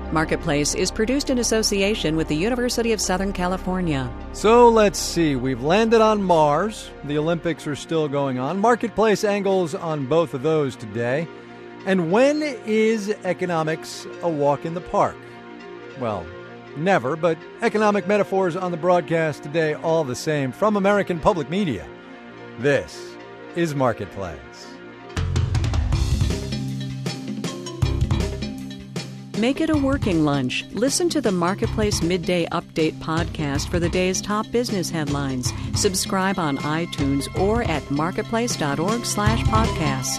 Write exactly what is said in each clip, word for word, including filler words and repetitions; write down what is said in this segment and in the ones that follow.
Marketplace is produced in association with the University of Southern California. So let's see. We've landed on Mars. The Olympics are still going on. Marketplace angles on both of those today. And when is economics a walk in the park? Well, never, but economic metaphors on the broadcast today all the same. From American Public Media, this is Marketplace. Make it a working lunch. Listen to the Marketplace Midday Update podcast for the day's top business headlines. Subscribe on iTunes or at marketplace.org slash podcast.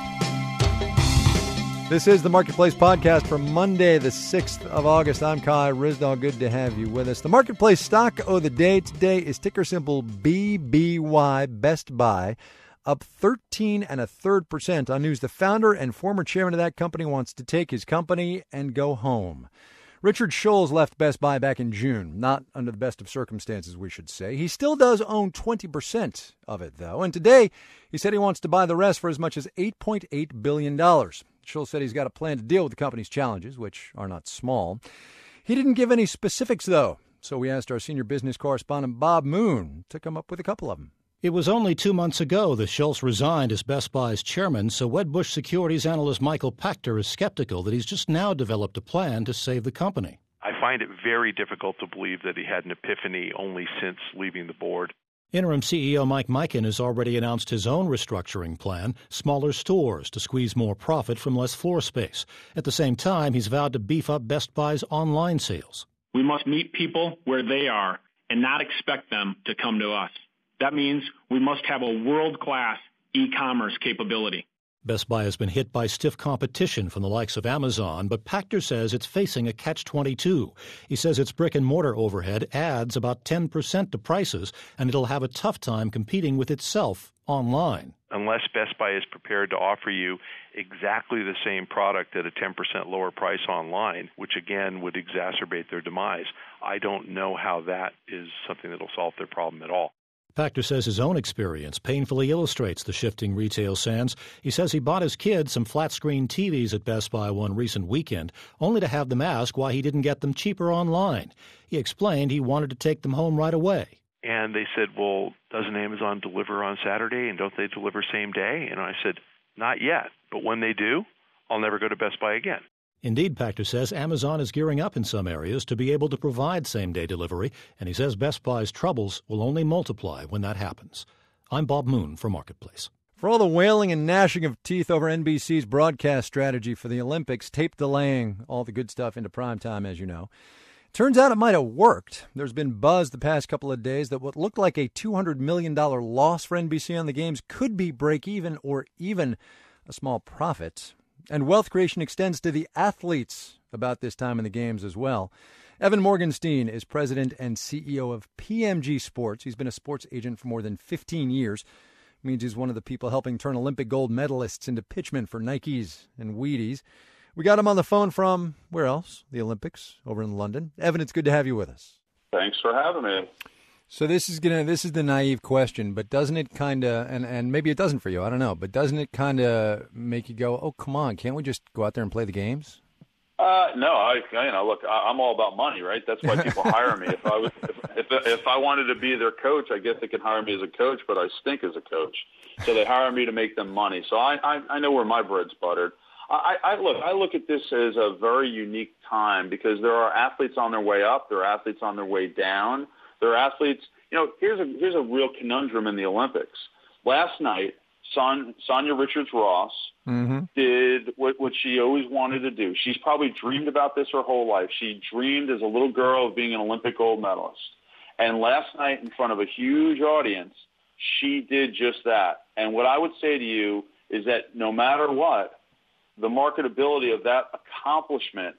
This is the Marketplace podcast for Monday, the sixth of August. I'm Kai Ryssdal. Good to have you with us. The Marketplace stock of the day today is ticker symbol B B Y, Best Buy, up thirteen and a third percent on news. The founder and former chairman of that company wants to take his company and go home. Richard Scholes left Best Buy back in June, not under the best of circumstances, we should say. He still does own twenty percent of it, though. And today, he said he wants to buy the rest for as much as eight point eight billion dollars. Scholes said he's got a plan to deal with the company's challenges, which are not small. He didn't give any specifics, though. So we asked our senior business correspondent, Bob Moon, to come up with a couple of them. It was only two months ago that Schultz resigned as Best Buy's chairman, so Wedbush Securities analyst Michael Pachter is skeptical that he's just now developed a plan to save the company. I find it very difficult to believe that he had an epiphany only since leaving the board. Interim C E O Mike Mikan has already announced his own restructuring plan, smaller stores to squeeze more profit from less floor space. At the same time, he's vowed to beef up Best Buy's online sales. We must meet people where they are and not expect them to come to us. That means we must have a world-class e-commerce capability. Best Buy has been hit by stiff competition from the likes of Amazon, but Pachter says it's facing a catch twenty-two. He says its brick-and-mortar overhead adds about ten percent to prices, and it'll have a tough time competing with itself online. Unless Best Buy is prepared to offer you exactly the same product at a ten percent lower price online, which again would exacerbate their demise, I don't know how that is something that will solve their problem at all. Pachter says his own experience painfully illustrates the shifting retail sands. He says he bought his kids some flat-screen T Vs at Best Buy one recent weekend, only to have them ask why he didn't get them cheaper online. He explained he wanted to take them home right away. And they said, well, doesn't Amazon deliver on Saturday, and don't they deliver same day? And I said, not yet, but when they do, I'll never go to Best Buy again. Indeed, Pachter says Amazon is gearing up in some areas to be able to provide same-day delivery, and he says Best Buy's troubles will only multiply when that happens. I'm Bob Moon for Marketplace. For all the wailing and gnashing of teeth over N B C's broadcast strategy for the Olympics, tape delaying all the good stuff into primetime, as you know, turns out it might have worked. There's been buzz the past couple of days that what looked like a two hundred million dollars loss for N B C on the games could be break-even or even a small profit. And wealth creation extends to the athletes about this time in the games as well. Evan Morgenstein is president and C E O of P M G Sports. He's been a sports agent for more than fifteen years. It means he's one of the people helping turn Olympic gold medalists into pitchmen for Nikes and Wheaties. We got him on the phone from, where else? The Olympics over in London. Evan, it's good to have you with us. Thanks for having me. So this is gonna this is the naive question, but doesn't it kind of, and, and maybe it doesn't for you, I don't know, but doesn't it kind of make you go, oh, come on, can't we just go out there and play the games? Uh, no, I you know look, I, I'm all about money, right? That's why people hire me. If I was if, if if I wanted to be their coach, I guess they could hire me as a coach, but I stink as a coach, so they hire me to make them money. So I I, I know where my bread's buttered. I, I look I look at this as a very unique time because there are athletes on their way up, there are athletes on their way down. There are athletes, you know, here's a here's a real conundrum in the Olympics. Last night, Son, Sonia Richards-Ross mm-hmm. did what, what she always wanted to do. She's probably dreamed about this her whole life. She dreamed as a little girl of being an Olympic gold medalist. And last night, in front of a huge audience, she did just that. And what I would say to you is that no matter what, the marketability of that accomplishment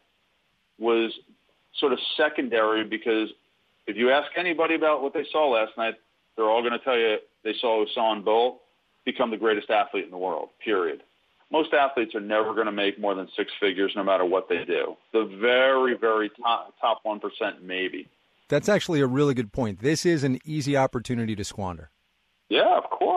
was sort of secondary because if you ask anybody about what they saw last night, they're all going to tell you they saw Usain Bolt become the greatest athlete in the world, period. Most athletes are never going to make more than six figures no matter what they do. The very, very top, top one percent maybe. That's actually a really good point. This is an easy opportunity to squander. Yeah, of course.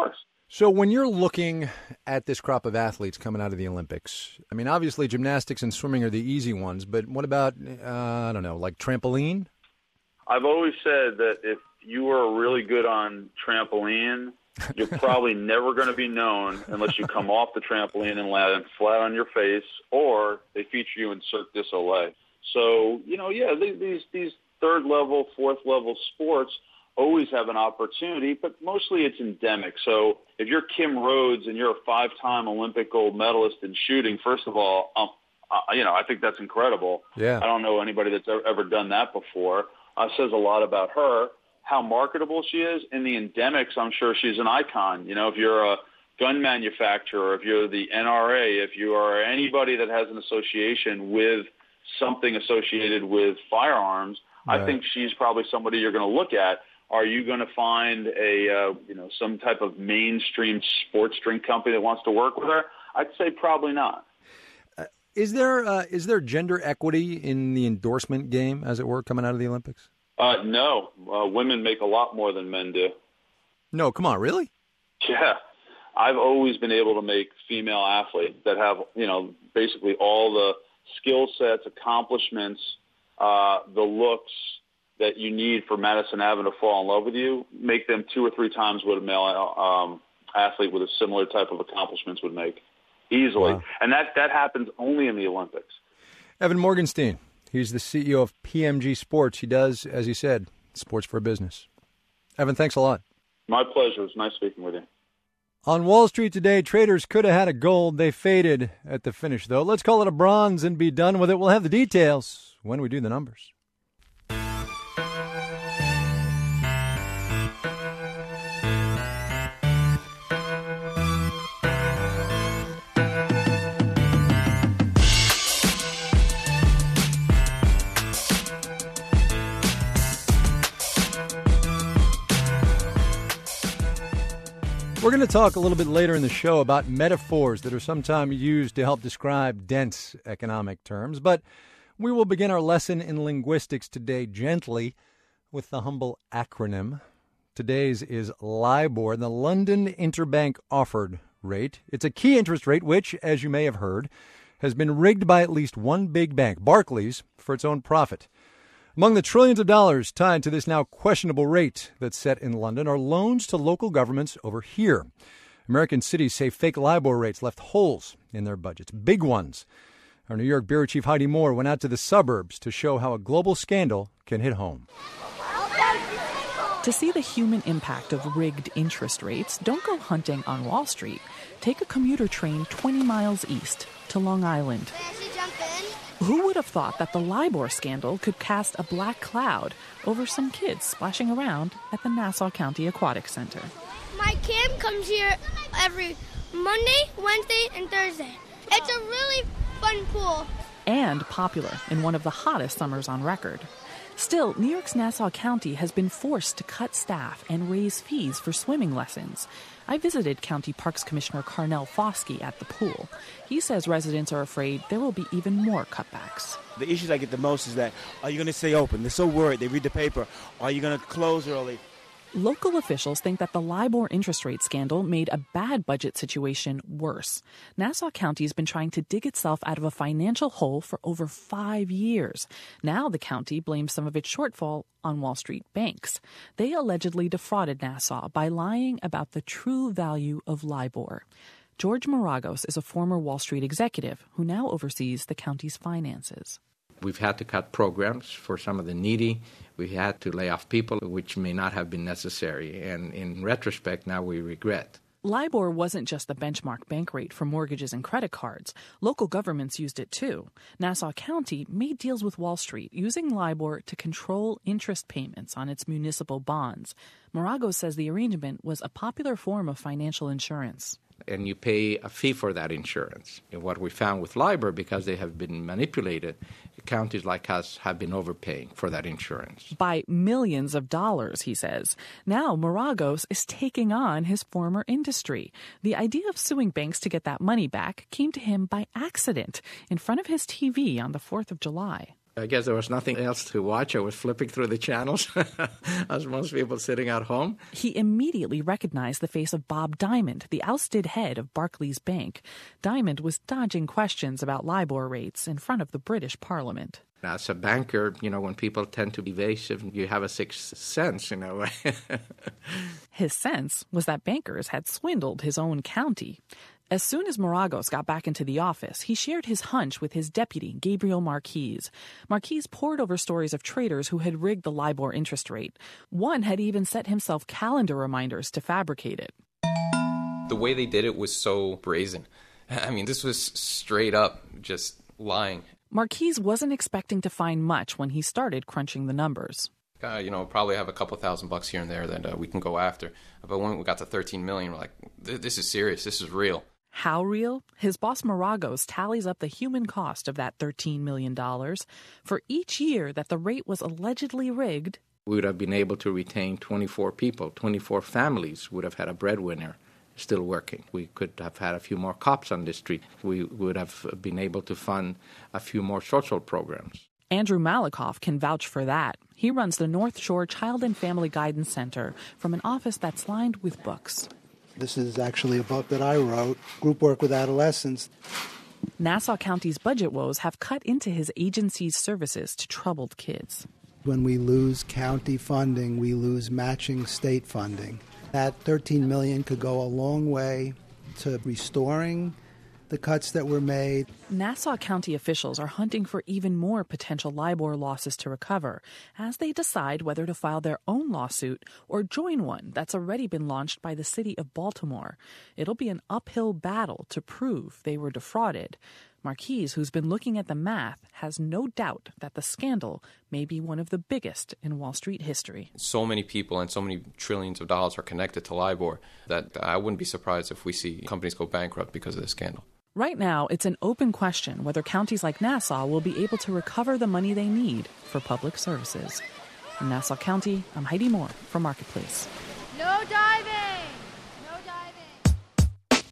So when you're looking at this crop of athletes coming out of the Olympics, I mean, obviously gymnastics and swimming are the easy ones, but what about, uh, I don't know, like trampoline? I've always said that if you are really good on trampoline, you're probably never going to be known unless you come off the trampoline and land flat on your face, or they feature you in Cirque du Soleil. So, you know, yeah, these these third level, fourth level sports always have an opportunity, but mostly it's endemic. So if you're Kim Rhodes and you're a five-time Olympic gold medalist in shooting, first of all, um, uh, you know, I think that's incredible. Yeah. I don't know anybody that's ever, ever done that before. Uh, says a lot about her, how marketable she is. In the endemics, I'm sure she's an icon. You know, if you're a gun manufacturer, if you're the N R A, if you are anybody that has an association with something associated with firearms, right. I think she's probably somebody you're going to look at. Are you going to find a, uh, you know, some type of mainstream sports drink company that wants to work with her? I'd say probably not. Uh, is there uh, is there gender equity in the endorsement game, as it were, coming out of the Olympics? Uh, no. Uh, women make a lot more than men do. No, come on, really? Yeah. I've always been able to make female athletes that have, you know, basically all the skill sets, accomplishments, uh, the looks that you need for Madison Avenue to fall in love with you, make them two or three times what a male um, athlete with a similar type of accomplishments would make, easily. Wow. And that, that happens only in the Olympics. Evan Morgenstein, he's the C E O of P M G Sports. He does, as he said, sports for business. Evan, thanks a lot. My pleasure. It's nice speaking with you. On Wall Street today, traders could have had a gold. They faded at the finish, though. Let's call it a bronze and be done with it. We'll have the details when we do the numbers. We're going to talk a little bit later in the show about metaphors that are sometimes used to help describe dense economic terms, but we will begin our lesson in linguistics today gently with the humble acronym. Today's is LIBOR, the London Interbank Offered Rate. It's a key interest rate which, as you may have heard, has been rigged by at least one big bank, Barclays, for its own profit. Among the trillions of dollars tied to this now questionable rate that's set in London are loans to local governments over here. American cities say fake LIBOR rates left holes in their budgets, big ones. Our New York bureau chief Heidi Moore went out to the suburbs to show how a global scandal can hit home. To see the human impact of rigged interest rates, don't go hunting on Wall Street. Take a commuter train twenty miles east to Long Island. Who would have thought that the LIBOR scandal could cast a black cloud over some kids splashing around at the Nassau County Aquatic Center? My camp comes here every Monday, Wednesday, and Thursday. It's a really fun pool. And popular in one of the hottest summers on record. Still, New York's Nassau County has been forced to cut staff and raise fees for swimming lessons. I visited County Parks Commissioner Carnell Foskey at the pool. He says residents are afraid there will be even more cutbacks. The issues I get the most is that, are you going to stay open? They're so worried. They read the paper. Are you going to close early? Local officials think that the LIBOR interest rate scandal made a bad budget situation worse. Nassau County has been trying to dig itself out of a financial hole for over five years. Now the county blames some of its shortfall on Wall Street banks. They allegedly defrauded Nassau by lying about the true value of LIBOR. George Maragos is a former Wall Street executive who now oversees the county's finances. We've had to cut programs for some of the needy. We had to lay off people, which may not have been necessary. And in retrospect, now we regret. LIBOR wasn't just the benchmark bank rate for mortgages and credit cards. Local governments used it too. Nassau County made deals with Wall Street using LIBOR to control interest payments on its municipal bonds. Maragos says the arrangement was a popular form of financial insurance. And you pay a fee for that insurance. And what we found with LIBOR, because they have been manipulated, counties like us have been overpaying for that insurance. By millions of dollars, he says. Now Maragos is taking on his former industry. The idea of suing banks to get that money back came to him by accident in front of his T V on the fourth of July. I guess there was nothing else to watch. I was flipping through the channels, as most people sitting at home. He immediately recognized the face of Bob Diamond, the ousted head of Barclays Bank. Diamond was dodging questions about LIBOR rates in front of the British Parliament. As a banker, you know, when people tend to be evasive, you have a sixth sense, you know. His sense was that bankers had swindled his own county. As soon as Maragos got back into the office, he shared his hunch with his deputy, Gabriel Marquise. Marquise pored over stories of traders who had rigged the LIBOR interest rate. One had even set himself calendar reminders to fabricate it. The way they did it was so brazen. I mean, this was straight up just lying. Marquise wasn't expecting to find much when he started crunching the numbers. Uh, you know, probably have a couple thousand bucks here and there that uh, we can go after. But when we got to thirteen million, we're like, this is serious. This is real. How real? His boss Maragos tallies up the human cost of that thirteen million dollars. For each year that the rate was allegedly rigged, we would have been able to retain twenty-four people, twenty-four families would have had a breadwinner still working. We could have had a few more cops on the street. We would have been able to fund a few more social programs. Andrew Malikoff can vouch for that. He runs the North Shore Child and Family Guidance Center from an office that's lined with books. This is actually a book that I wrote, Group Work with Adolescents. Nassau County's budget woes have cut into his agency's services to troubled kids. When we lose county funding, we lose matching state funding. That thirteen million dollars could go a long way to restoring the cuts that were made. Nassau County officials are hunting for even more potential LIBOR losses to recover as they decide whether to file their own lawsuit or join one that's already been launched by the city of Baltimore. It'll be an uphill battle to prove they were defrauded. Marquise, who's been looking at the math, has no doubt that the scandal may be one of the biggest in Wall Street history. So many people and so many trillions of dollars are connected to LIBOR that I wouldn't be surprised if we see companies go bankrupt because of this scandal. Right now, it's an open question whether counties like Nassau will be able to recover the money they need for public services. In Nassau County, I'm Heidi Moore for Marketplace. No diving! No diving!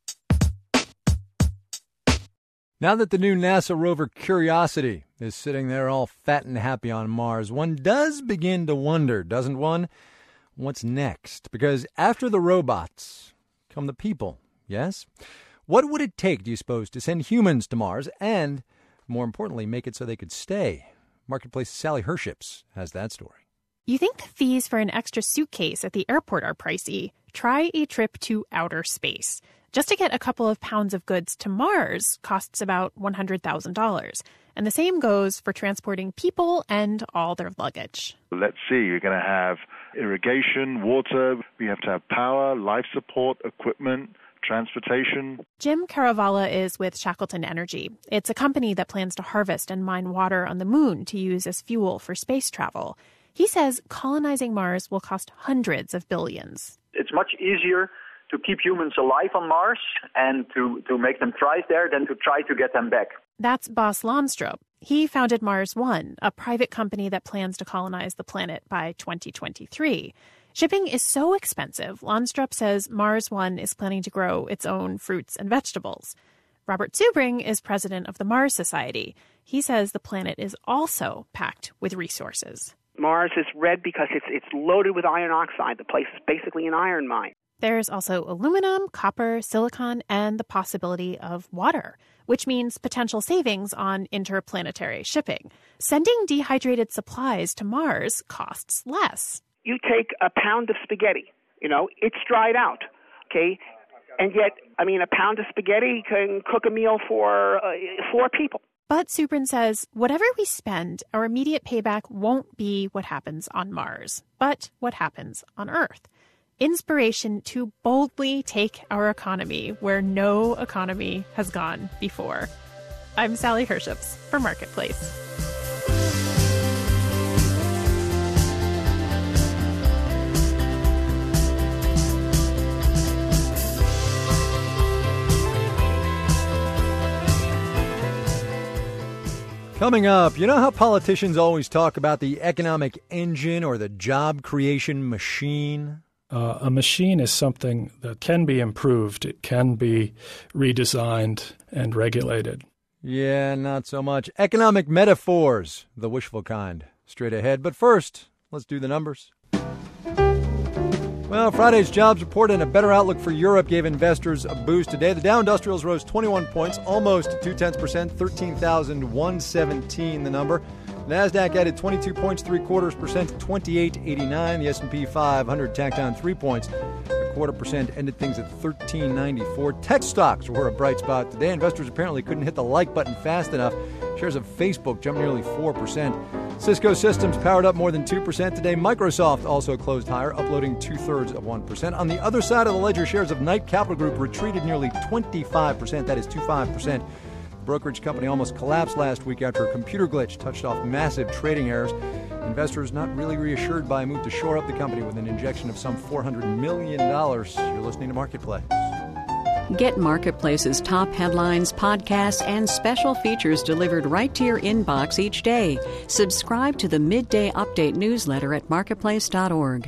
Now that the new NASA rover Curiosity is sitting there all fat and happy on Mars, one does begin to wonder, doesn't one? What's next? Because after the robots come the people, yes? What would it take, do you suppose, to send humans to Mars and, more importantly, make it so they could stay? Marketplace's Sally Herships has that story. You think the fees for an extra suitcase at the airport are pricey? Try a trip to outer space. Just to get a couple of pounds of goods to Mars costs about one hundred thousand dollars. And the same goes for transporting people and all their luggage. Let's see, you're going to have irrigation, water, we have to have power, life support, equipment, transportation. Jim Caravala is with Shackleton Energy. It's a company that plans to harvest and mine water on the moon to use as fuel for space travel. He says colonizing Mars will cost hundreds of billions. It's much easier to keep humans alive on Mars and to, to make them thrive there than to try to get them back. That's Bas Lomstrup. He founded Mars One, a private company that plans to colonize the planet by twenty twenty-three. Shipping is so expensive, Lomstrup says Mars One is planning to grow its own fruits and vegetables. Robert Zubring is president of the Mars Society. He says the planet is also packed with resources. Mars is red because it's it's loaded with iron oxide. The place is basically an iron mine. There's also aluminum, copper, silicon, and the possibility of water, which means potential savings on interplanetary shipping. Sending dehydrated supplies to Mars costs less. You take a pound of spaghetti, you know, it's dried out, okay? And yet, I mean, a pound of spaghetti can cook a meal for uh, four people. But Zubrin says whatever we spend, our immediate payback won't be what happens on Mars, but what happens on Earth. Inspiration to boldly take our economy where no economy has gone before. I'm Sally Herships for Marketplace. Coming up, you know how politicians always talk about the economic engine or the job creation machine? Uh, a machine is something that can be improved. It can be redesigned and regulated. Yeah, not so much. Economic metaphors, the wishful kind, straight ahead. But first, let's do the numbers. Well, Friday's jobs report and a better outlook for Europe gave investors a boost today. The Dow Industrials rose twenty-one points, almost two-tenths percent, thirteen thousand one hundred seventeen the number. NASDAQ added twenty-two points, three-quarters percent, twenty-eight eighty-nine. The S and P five hundred tacked on three points, a quarter percent, ended things at thirteen ninety-four. Tech stocks were a bright spot today. Investors apparently couldn't hit the like button fast enough. Shares of Facebook jumped nearly four percent. Cisco Systems powered up more than two percent today. Microsoft also closed higher, uploading two-thirds of one percent. On the other side of the ledger, shares of Knight Capital Group retreated nearly twenty-five percent. That is twenty-five percent. The brokerage company almost collapsed last week after a computer glitch touched off massive trading errors. Investors not really reassured by a move to shore up the company with an injection of some four hundred million dollars. You're listening to Marketplace. Get Marketplace's top headlines, podcasts, and special features delivered right to your inbox each day. Subscribe to the Midday Update newsletter at marketplace dot org.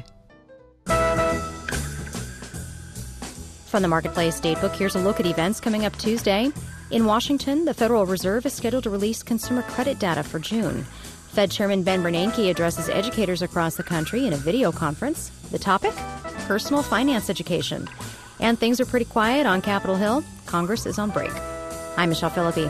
From the Marketplace Datebook, here's a look at events coming up Tuesday. In Washington, the Federal Reserve is scheduled to release consumer credit data for June. Fed Chairman Ben Bernanke addresses educators across the country in a video conference. The topic? Personal finance education. And things are pretty quiet on Capitol Hill. Congress is on break. I'm Michelle Philippi.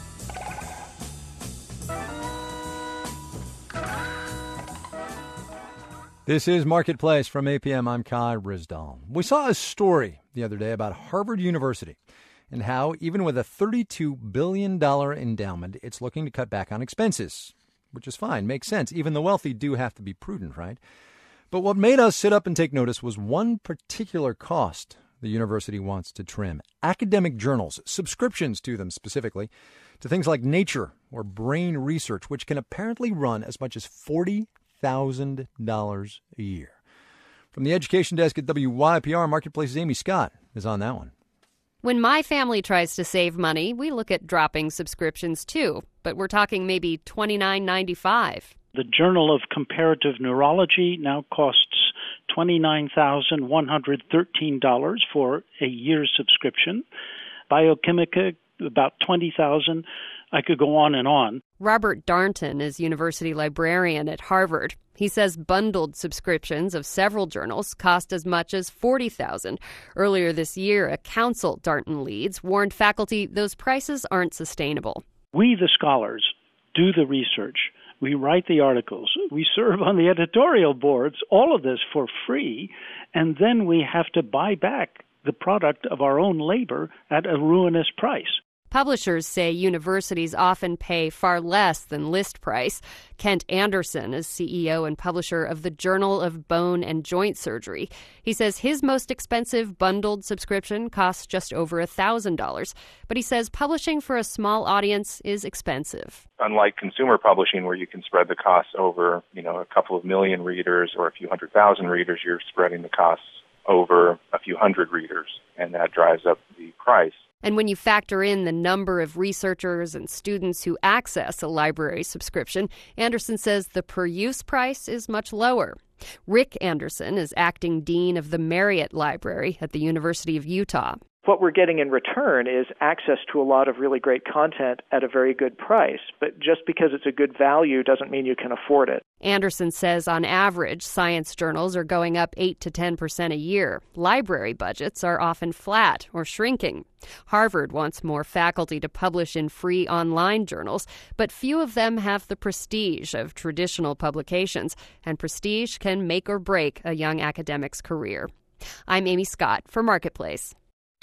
This is Marketplace from A P M. I'm Kai Ryssdal. We saw a story the other day about Harvard University and how, even with a thirty-two billion dollars endowment, it's looking to cut back on expenses, which is fine, makes sense. Even the wealthy do have to be prudent, right? But what made us sit up and take notice was one particular cost the university wants to trim: academic journals, subscriptions to them specifically, to things like Nature or Brain Research, which can apparently run as much as forty thousand dollars a year. From the education desk at W Y P R, Marketplace's Amy Scott is on that one. When my family tries to save money, we look at dropping subscriptions too, but we're talking maybe twenty-nine ninety-five. The Journal of Comparative Neurology now costs twenty-nine thousand one hundred thirteen dollars for a year's subscription. Biochimica, about twenty thousand dollars. I could go on and on. Robert Darnton is university librarian at Harvard. He says bundled subscriptions of several journals cost as much as forty thousand dollars. Earlier this year, a council Darnton leads warned faculty those prices aren't sustainable. We, the scholars, do the research. We write the articles. We serve on the editorial boards, all of this for free, and then we have to buy back the product of our own labor at a ruinous price. Publishers say universities often pay far less than list price. Kent Anderson is C E O and publisher of the Journal of Bone and Joint Surgery. He says his most expensive bundled subscription costs just over one thousand dollars. But he says publishing for a small audience is expensive. Unlike consumer publishing, where you can spread the costs over, you know, a couple of million readers or a few hundred thousand readers, you're spreading the costs over a few hundred readers, and that drives up the price. And when you factor in the number of researchers and students who access a library subscription, Anderson says the per-use price is much lower. Rick Anderson is acting dean of the Marriott Library at the University of Utah. What we're getting in return is access to a lot of really great content at a very good price. But just because it's a good value doesn't mean you can afford it. Anderson says on average, science journals are going up eight to ten percent a year. Library budgets are often flat or shrinking. Harvard wants more faculty to publish in free online journals, but few of them have the prestige of traditional publications, and prestige can make or break a young academic's career. I'm Amy Scott for Marketplace.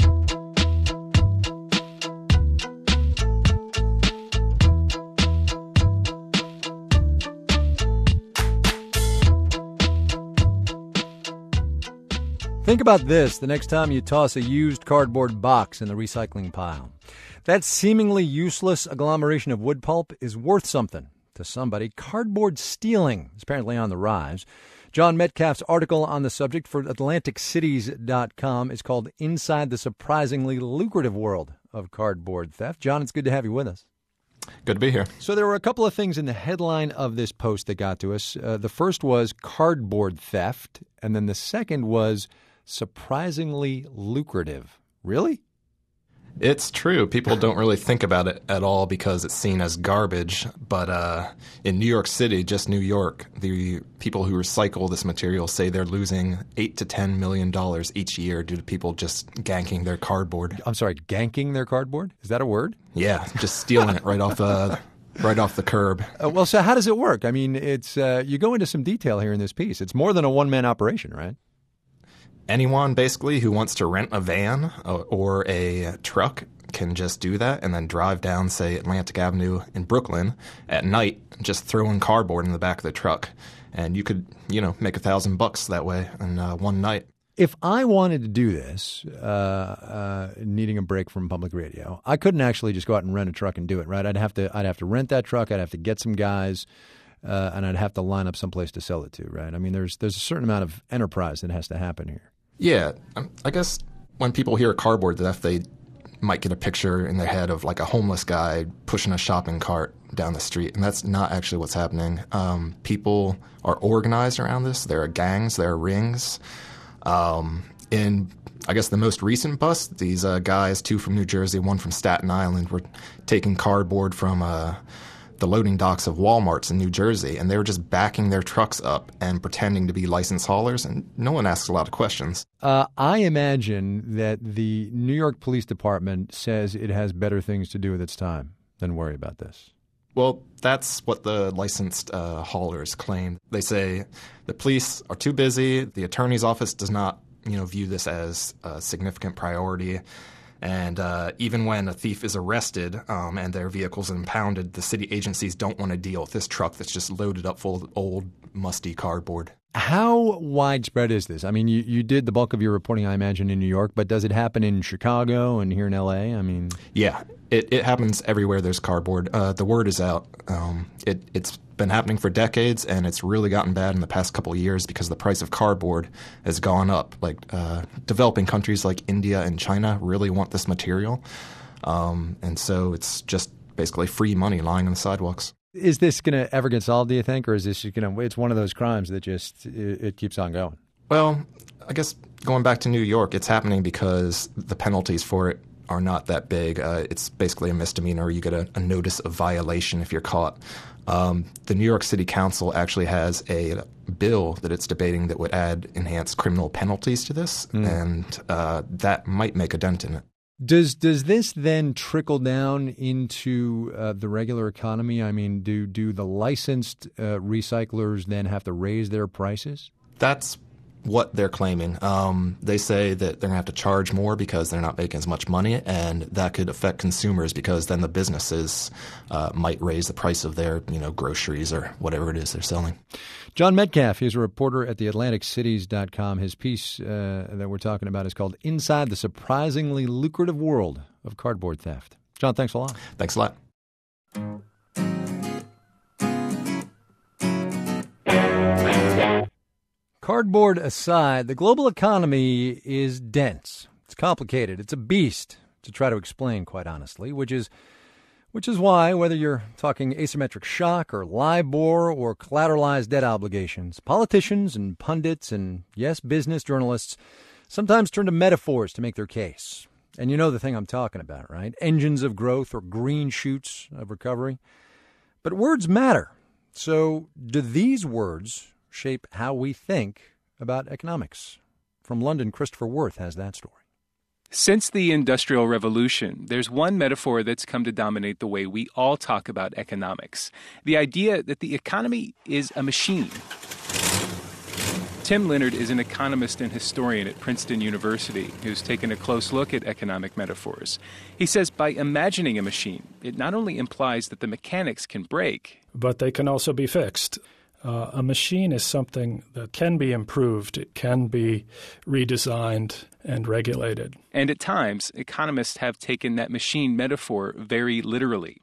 Think about this the next time you toss a used cardboard box in the recycling pile. That seemingly useless agglomeration of wood pulp is worth something to somebody. Cardboard stealing is apparently on the rise. John Metcalf's article on the subject for Atlantic Cities dot com is called Inside the Surprisingly Lucrative World of Cardboard Theft. John, it's good to have you with us. Good to be here. So there were a couple of things in the headline of this post that got to us. Uh, the first was cardboard theft, and then the second was surprisingly lucrative. Really? It's true. People don't really think about it at all because it's seen as garbage. But uh, in New York City, just New York, the people who recycle this material say they're losing eight to ten million dollars each year due to people just ganking their cardboard. I'm sorry, ganking their cardboard? Is that a word? Yeah, just stealing it right off uh, right off the curb. Uh, well, so how does it work? I mean, it's uh, you go into some detail here in this piece. It's more than a one-man operation, right? Anyone, basically, who wants to rent a van or a truck can just do that and then drive down, say, Atlantic Avenue in Brooklyn at night, just throwing cardboard in the back of the truck. And you could, you know, make a thousand bucks that way in uh, one night. If I wanted to do this, uh, uh, needing a break from public radio, I couldn't actually just go out and rent a truck and do it, right? I'd have to, I'd have to rent that truck. I'd have to get some guys, uh, and I'd have to line up someplace to sell it to, right? I mean, there's there's a certain amount of enterprise that has to happen here. Yeah, I guess when people hear cardboard theft, they might get a picture in their head of like a homeless guy pushing a shopping cart down the street, and that's not actually what's happening. Um, people are organized around this. There are gangs, there are rings. Um, in, I guess, the most recent bust, these uh, guys, two from New Jersey, one from Staten Island, were taking cardboard from uh, the loading docks of Walmarts in New Jersey, and they were just backing their trucks up and pretending to be licensed haulers, and no one asks a lot of questions. Uh, I imagine that the New York Police Department says it has better things to do with its time than worry about this. Well, that's what the licensed uh, haulers claim. They say the police are too busy, the attorney's office does not, you know, view this as a significant priority. And uh, even when a thief is arrested um, and their vehicle's impounded, the city agencies don't want to deal with this truck that's just loaded up full of old, musty cardboard. How widespread is this? I mean, you, you did the bulk of your reporting, I imagine, in New York, but does it happen in Chicago and here in L A? I mean, yeah, it, it happens everywhere there's cardboard. Uh, the word is out. Um, it, it's been happening for decades, and it's really gotten bad in the past couple of years because the price of cardboard has gone up. Like uh, developing countries like India and China really want this material, um, and so it's just basically free money lying on the sidewalks. Is this going to ever get solved, do you think, or is this going to? It's one of those crimes that just it, it keeps on going. Well, I guess going back to New York, it's happening because the penalties for it are not that big. Uh, it's basically a misdemeanor. You get a, a notice of violation if you're caught. Um, the New York City Council actually has a bill that it's debating that would add enhanced criminal penalties to this, mm. and uh, that might make a dent in it. Does does this then trickle down into uh, the regular economy? I mean, do do the licensed uh, recyclers then have to raise their prices? That's what they're claiming. Um, they say that they're going to have to charge more because they're not making as much money, and that could affect consumers because then the businesses uh, might raise the price of their, you know, groceries or whatever it is they're selling. John Metcalf is a reporter at the Atlantic Cities dot com. His piece uh, that we're talking about is called Inside the Surprisingly Lucrative World of Cardboard Theft. John, thanks a lot. Thanks a lot. Cardboard aside, the global economy is dense. It's complicated. It's a beast to try to explain, quite honestly, which is which is why, whether you're talking asymmetric shock or LIBOR or collateralized debt obligations, politicians and pundits and, yes, business journalists sometimes turn to metaphors to make their case. And you know the thing I'm talking about, right? Engines of growth or green shoots of recovery. But words matter. So do these words shape how we think about economics? From London, Christopher Worth has that story. Since the Industrial Revolution, there's one metaphor that's come to dominate the way we all talk about economics. The idea that the economy is a machine. Tim Leonard is an economist and historian at Princeton University who's taken a close look at economic metaphors. He says by imagining a machine, it not only implies that the mechanics can break, but they can also be fixed. Uh, a machine is something that can be improved, it can be redesigned and regulated. And at times, economists have taken that machine metaphor very literally.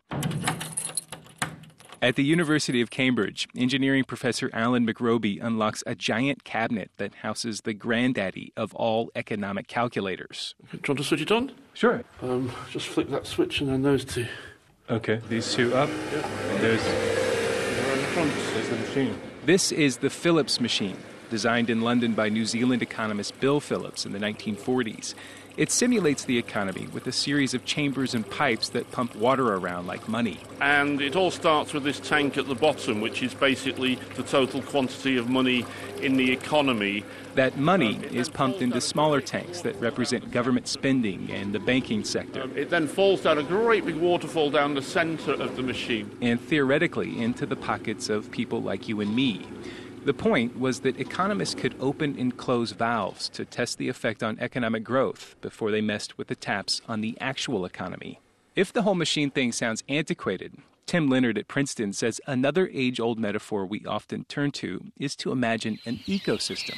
At the University of Cambridge, engineering professor Alan McRoby unlocks a giant cabinet that houses the granddaddy of all economic calculators. Do you want to switch it on? Sure. Um, just flick that switch and then those two. Okay, these two up. Yeah. And there's... They're on the front. There's the machine. This is the Phillips machine, designed in London by New Zealand economist Bill Phillips in the nineteen forties. It simulates the economy with a series of chambers and pipes that pump water around like money. And it all starts with this tank at the bottom, which is basically the total quantity of money in the economy. That money um, is pumped into smaller tanks that represent government spending and the banking sector. Um, it then falls down a great big waterfall down the center of the machine. And theoretically into the pockets of people like you and me. The point was that economists could open and close valves to test the effect on economic growth before they messed with the taps on the actual economy. If the whole machine thing sounds antiquated, Tim Leonard at Princeton says another age-old metaphor we often turn to is to imagine an ecosystem.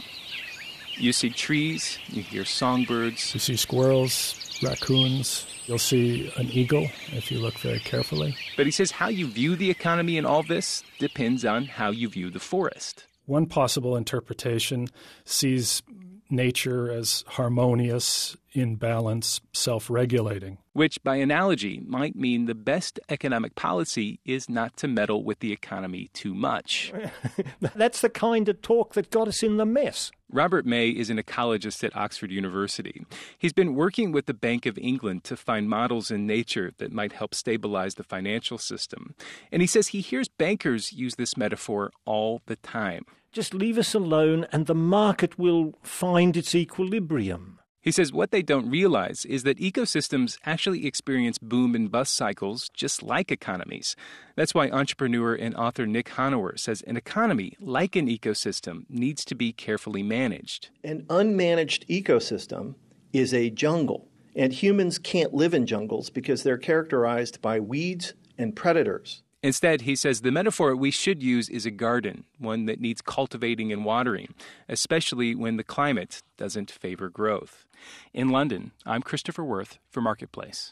You see trees, you hear songbirds. You see squirrels, raccoons. You'll see an eagle if you look very carefully. But he says how you view the economy in all this depends on how you view the forest. One possible interpretation sees nature as harmonious, in balance, self-regulating. Which, by analogy, might mean the best economic policy is not to meddle with the economy too much. That's the kind of talk that got us in the mess. Robert May is an ecologist at Oxford University. He's been working with the Bank of England to find models in nature that might help stabilize the financial system. And he says he hears bankers use this metaphor all the time. Just leave us alone and the market will find its equilibrium. He says what they don't realize is that ecosystems actually experience boom and bust cycles just like economies. That's why entrepreneur and author Nick Hanauer says an economy, like an ecosystem, needs to be carefully managed. An unmanaged ecosystem is a jungle, and humans can't live in jungles because they're characterized by weeds and predators. Instead, he says the metaphor we should use is a garden, one that needs cultivating and watering, especially when the climate doesn't favor growth. In London, I'm Christopher Worth for Marketplace.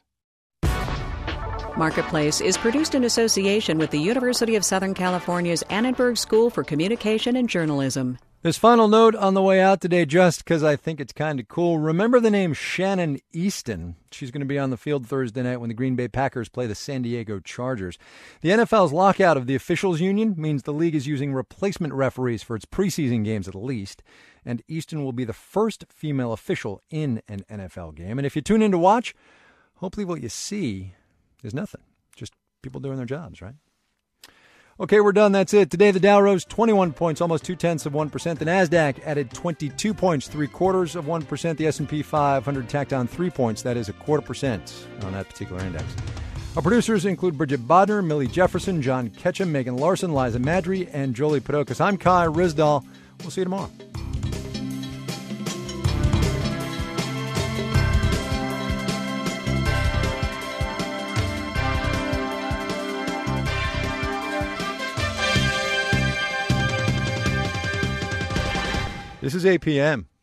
Marketplace is produced in association with the University of Southern California's Annenberg School for Communication and Journalism. This final note on the way out today, just because I think it's kind of cool. Remember the name Shannon Easton? She's going to be on the field Thursday night when the Green Bay Packers play the San Diego Chargers. The N F L's lockout of the officials union means the league is using replacement referees for its preseason games at least. And Easton will be the first female official in an N F L game. And if you tune in to watch, hopefully what you see is nothing. Just people doing their jobs, right? Okay, we're done. That's it. Today, the Dow rose twenty-one points, almost two-tenths of one percent. The NASDAQ added twenty-two points, three-quarters of one percent. The S and P five hundred tacked on three points. That is a quarter percent on that particular index. Our producers include Bridget Bodner, Millie Jefferson, John Ketchum, Megan Larson, Liza Madry, and Jolie Podokas. I'm Kai Ryssdal. We'll see you tomorrow. This is A P M.